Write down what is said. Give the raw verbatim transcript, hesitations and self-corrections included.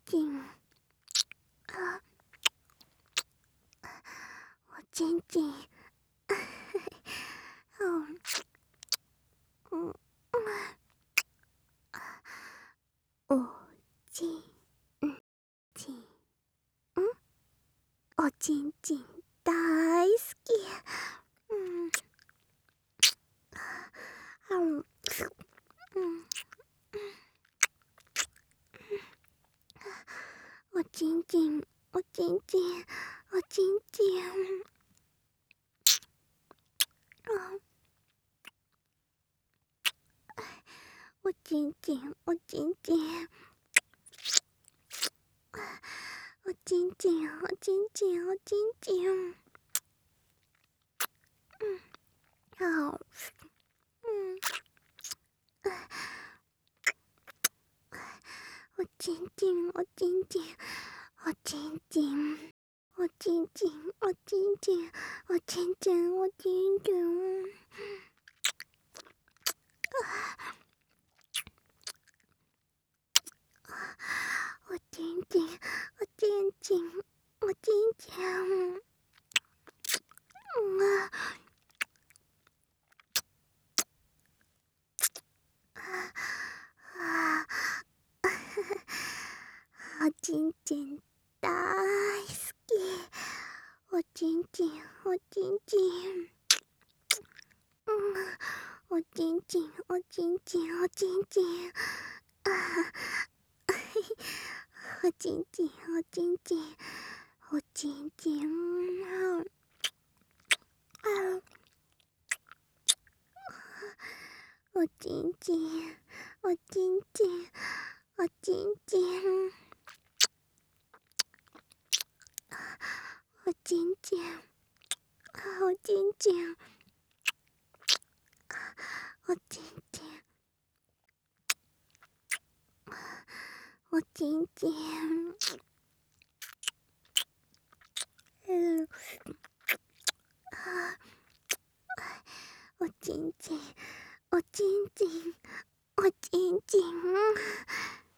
ちん。あ、おちんちん。うん、おちんちん。おちんちん大好き。うん。うん。うん。おちんちん、おちんちん、おちんちん。おちんちん、おちんちん。おちんちん、おちんちん、おちんちん。ああ。うん。おちんちん、おちんちん、おちんちん。おちんちん、おちんちん、おちんちん、おちんちん。おちんちん、おちんちん、おちんちん。うん。おちんちん大好き。おちんちん、おちんちん。うん。おちんちん、おちんちん、おちんちん。おちんちん、おちんちん、おちんちん。おちんちん、おちんちん、おちんちん。おちんちん、おちんちん、おちんちん、おちんちん。うん。